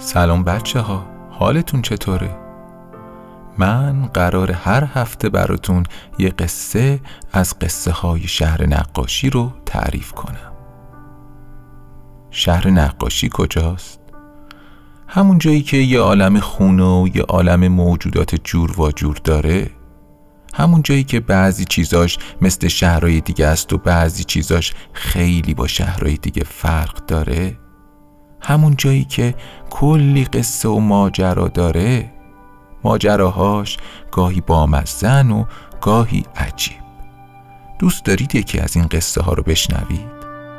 سلام بچه ها، حالتون چطوره؟ من قرار هر هفته براتون یه قصه از قصه های شهر نقاشی رو تعریف کنم. شهر نقاشی کجاست؟ همون جایی که یه عالم خونه و یه عالم موجودات جور و جور داره. همون جایی که بعضی چیزاش مثل شهرهای دیگه است و بعضی چیزاش خیلی با شهرهای دیگه فرق داره. همون جایی که کلی قصه و ماجرا داره، ماجراهاش گاهی بامزن و گاهی عجیب. دوست دارید یکی از این قصه ها رو بشنوید؟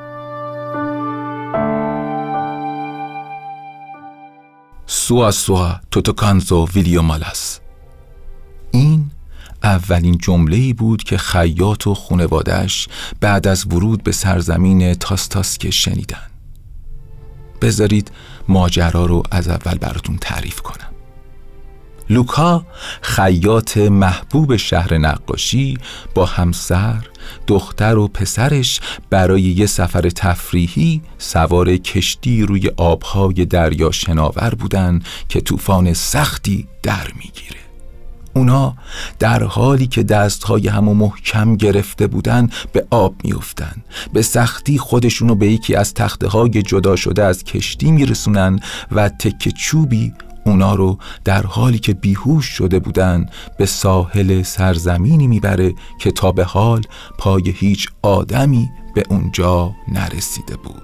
سوا سوا توتوکانزو ویلیو مالاس. این اولین جمله‌ای بود که خیاط و خانواده‌اش بعد از ورود به سرزمین تاستاسک شنیدن. بذارید ماجرا رو از اول براتون تعریف کنم. لوکا، خیاط محبوب شهر نقاشی، با همسر، دختر و پسرش برای یه سفر تفریحی سوار کشتی روی آبهای دریا شناور بودن که طوفان سختی در میگیره. اونا در حالی که دستهای همو محکم گرفته بودن به آب میافتن. به سختی خودشونو به یکی از تخته‌های جدا شده از کشتی میرسونن و تکه چوبی اونا رو در حالی که بیهوش شده بودن به ساحل سرزمینی میبره که تا به حال پای هیچ آدمی به اونجا نرسیده بود.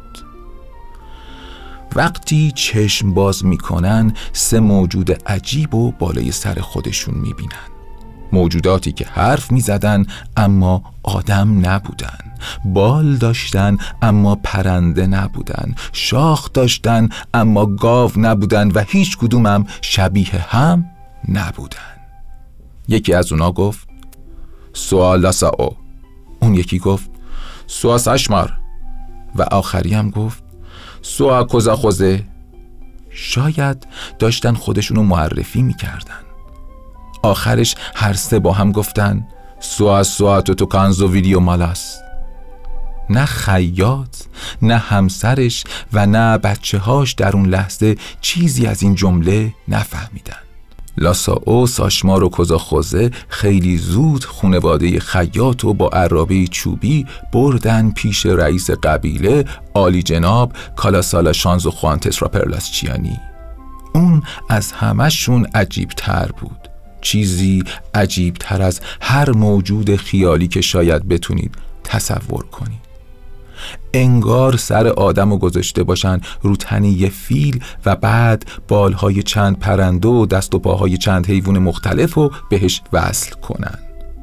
وقتی چشم باز میکنن، سه موجود عجیب و بالای سر خودشون میبینن. موجوداتی که حرف میزدن اما آدم نبودن، بال داشتن اما پرنده نبودن، شاخ داشتن اما گاو نبودن و هیچ کدوم هم شبیه هم نبودن. یکی از اونا گفت سوالاساو، اون یکی گفت سواساشمار و آخری هم گفت سوا کوزا خوزه. شاید داشتن خودشونو معرفی میکردن. آخرش هر سه با هم گفتن سوا سوا توتوکانزو ویلیو مالاس. نه خیاط، نه همسرش و نه بچه هاش در اون لحظه چیزی از این جمله نفهمیدن. لاساو، ساشمار و کوزاخوزه خیلی زود خانواده خیاط و با عرابه چوبی بردن پیش رئیس قبیله، عالی جناب کالاسالا شانزو خوانتس را پرلاسچیانی. اون از همشون عجیب تر بود. چیزی عجیب تر از هر موجود خیالی که شاید بتونید تصور کنید. انگار سر آدمو گذاشته باشن رو تن یه فیل و بعد بالهای چند پرنده و دست و پاهای چند حیوان مختلف رو بهش وصل کنن.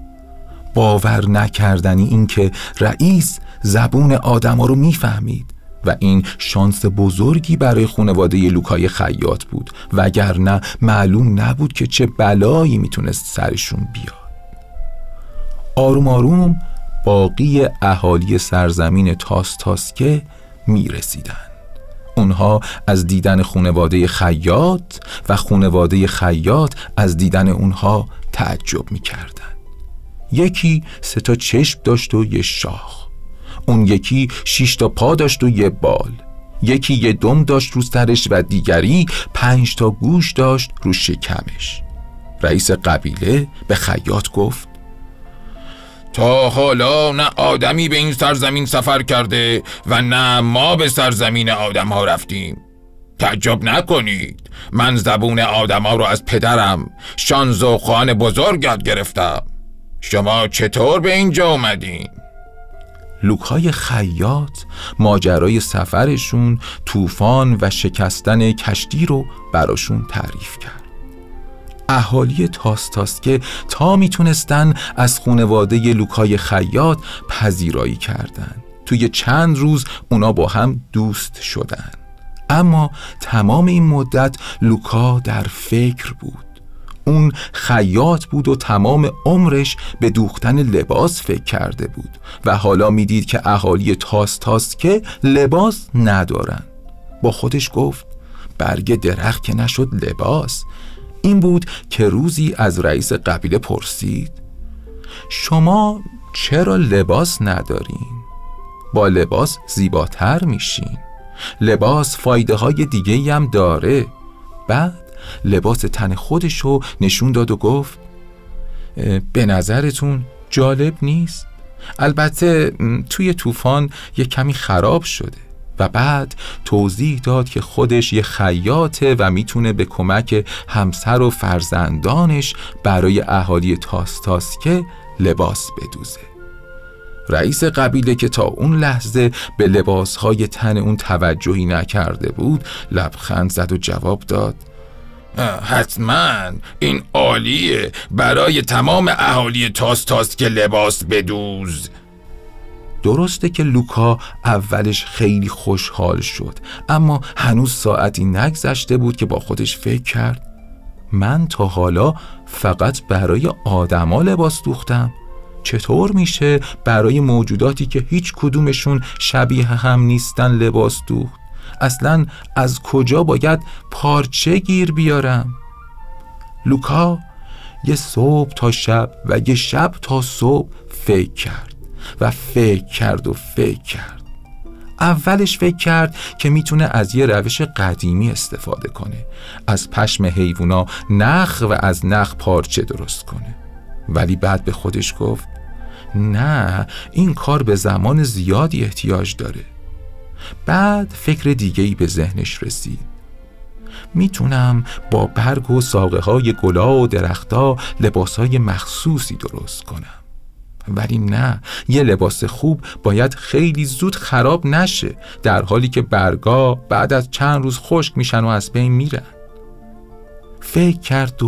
باور نکردنی این که رئیس زبون آدما رو میفهمید و این شانس بزرگی برای خانواده لوکای خیاط بود، وگرنه معلوم نبود که چه بلایی میتونست سرشون بیاد. آروم آروم باقی اهالی سرزمین تاستاسکه میرسیدن. اونها از دیدن خانواده خیاط و خانواده خیاط از دیدن اونها تعجب میکردن. یکی 3 چشم داشت و یه شاخ، اون یکی 6 پا داشت و یه بال، یکی یه دم داشت رو سرش و دیگری 5 گوش داشت رو شکمش. رئیس قبیله به خیاط گفت تا حالا نه آدمی به این سرزمین سفر کرده و نه ما به سرزمین آدم ها رفتیم. تعجب نکنید، من زبون آدم ها رو از پدرم شانزو خان بزرگ یاد گرفتم. شما چطور به اینجا اومدین؟ لوکای خیاط ماجرای سفرشون، طوفان و شکستن کشتی رو براشون تعریف کرد. اهالی تاستاسکه تا میتونستن از خانواده لوکای خیاط پذیرایی کردن. توی چند روز اونا با هم دوست شدن. اما تمام این مدت لوکا در فکر بود. اون خیاط بود و تمام عمرش به دوختن لباس فکر کرده بود و حالا میدید که اهالی تاستاسکه لباس ندارن. با خودش گفت برگ درخت که نشد لباس. این بود که روزی از رئیس قبیله پرسید شما چرا لباس ندارین؟ با لباس زیباتر میشین. لباس فایده های دیگه‌ای هم داره. بعد لباس تن خودشو نشون داد و گفت به نظرتون جالب نیست؟ البته توی طوفان یه کمی خراب شده. و بعد توضیح داد که خودش یه خیاطه و میتونه به کمک همسر و فرزندانش برای اهالی تاستاسکه لباس بدوزه. رئیس قبیله که تا اون لحظه به لباسهای تن اون توجهی نکرده بود لبخند زد و جواب داد حتما این عالیه، برای تمام اهالی تاستاسکه لباس بدوز. درسته که لوکا اولش خیلی خوشحال شد، اما هنوز ساعتی نگذشته بود که با خودش فکر کرد من تا حالا فقط برای آدما لباس دوختم، چطور میشه برای موجوداتی که هیچ کدومشون شبیه هم نیستن لباس دوخت؟ اصلاً از کجا باید پارچه گیر بیارم؟ لوکا یه صبح تا شب و یه شب تا صبح فکر کرد و فکر کرد. اولش فکر کرد که میتونه از یه روش قدیمی استفاده کنه، از پشم حیوونا نخ و از نخ پارچه درست کنه. ولی بعد به خودش گفت نه، این کار به زمان زیادی احتیاج داره. بعد فکر دیگه‌ای به ذهنش رسید. میتونم با برگ و ساقه های گلا و درختا لباسهای مخصوصی درست کنم. ولی نه، یه لباس خوب باید خیلی زود خراب نشه، در حالی که برگا بعد از چند روز خشک میشن و از بین میرن. فکر کرد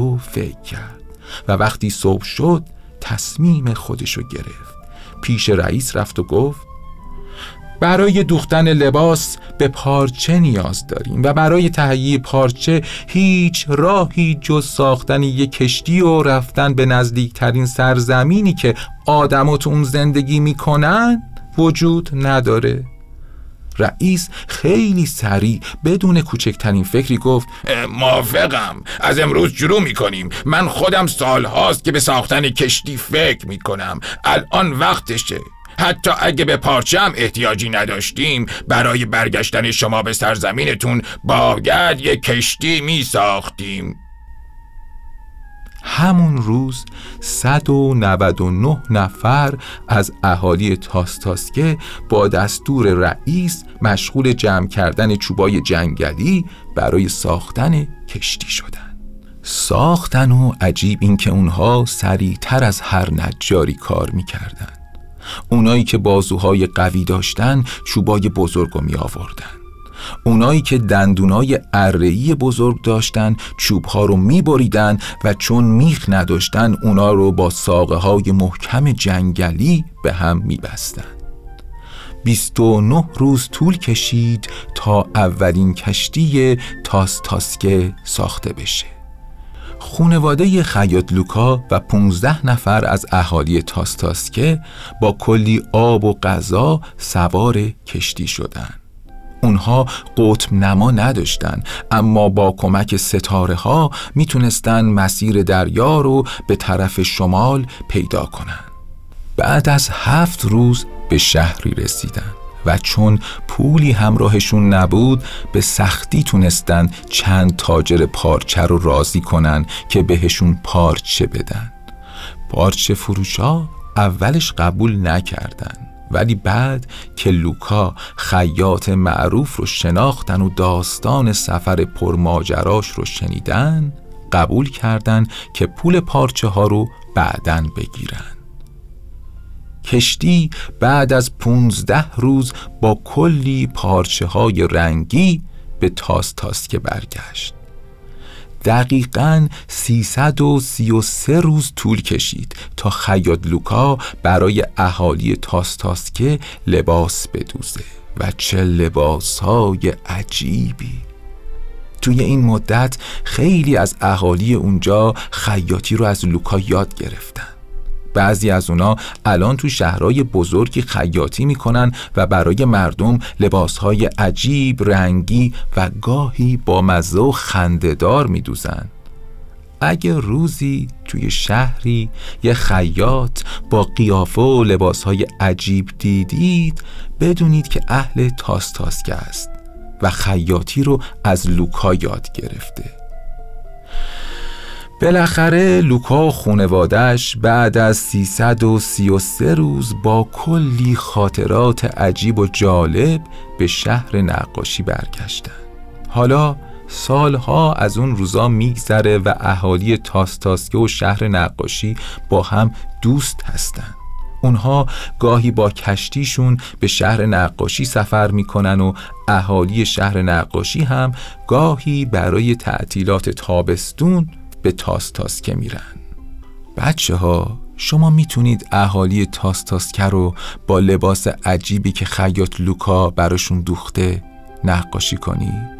و وقتی صبح شد تصمیم خودشو گرفت. پیش رئیس رفت و گفت برای دوختن لباس به پارچه نیاز داریم و برای تهیه پارچه هیچ راهی جز ساختن یک کشتی و رفتن به نزدیکترین سرزمینی که آدم‌ها تو اون زندگی میکنن وجود نداره. رئیس خیلی سریع بدون کوچکترین فکری گفت موافقم، از امروز شروع میکنیم. من خودم سالهاست که به ساختن کشتی فکر میکنم، الان وقتشه. حتی اگه به پارچه هم احتیاجی نداشتیم، برای برگشتن شما به سرزمینتون باید یک کشتی می ساختیم. همون روز 199 نفر از اهالی تاستاسکه با دستور رئیس مشغول جمع کردن چوبای جنگلی برای ساختن کشتی شدن. و عجیب این که اونها سریعتر از هر نجاری کار میکردن. اونایی که بازوهای قوی داشتن چوبای بزرگو می آوردن. اونایی که دندونای اره‌ای بزرگ داشتن چوبها رو می بریدن و چون میخ نداشتن اونا رو با ساقه های محکم جنگلی به هم می بستن. 29 روز طول کشید تا اولین کشتی تاستاسکه ساخته بشه. خانواده خیاط لوکا و 15 نفر از اهالی تاستاسکه با کلی آب و غذا سوار کشتی شدند. اونها قطب نما نداشتن، اما با کمک ستاره ها میتونستن مسیر دریا رو به طرف شمال پیدا کنن. بعد از 7 روز به شهری رسیدن و چون پولی همراهشون نبود به سختی تونستن چند تاجر پارچه رو راضی کنن که بهشون پارچه بدن. پارچه فروشا اولش قبول نکردن، ولی بعد که لوکا خیاط معروف رو شناختن و داستان سفر پرماجراش رو شنیدن قبول کردن که پول پارچه ها رو بعداً بگیرن. کشتی بعد از 15 روز با کلی پارچه های رنگی به تاستاسکه برگشت. دقیقاً 333 روز طول کشید تا خیاط لوکا برای اهالی تاستاسکه لباس بدوزه و چه لباسهای عجیبی. توی این مدت خیلی از اهالی اونجا خیاطی رو از لوکا یاد گرفتن. بعضی از اونا الان تو شهرهای بزرگی خیاطی میکنن و برای مردم لباسهای عجیب، رنگی و گاهی با مزه و خنده‌دار میدوزن. اگه روزی توی شهری یه خیاط با قیافه و لباسهای عجیب دیدید، بدونید که اهل تاستاسکه است و خیاطی رو از لوکا یاد گرفته. بالاخره لوکا و خانواده‌اش بعد از 333 روز با کلی خاطرات عجیب و جالب به شهر نقاشی برگشتن. حالا سالها از اون روزا میگذره و اهالی تاستاسکه و شهر نقاشی با هم دوست هستن. اونها گاهی با کشتیشون به شهر نقاشی سفر میکنن و اهالی شهر نقاشی هم گاهی برای تعطیلات تابستون به تاستاسکه میرن. بچه ها، شما میتونید اهالی تاستاسکه رو با لباس عجیبی که خیاط لوکا براشون دوخته نقاشی کنید؟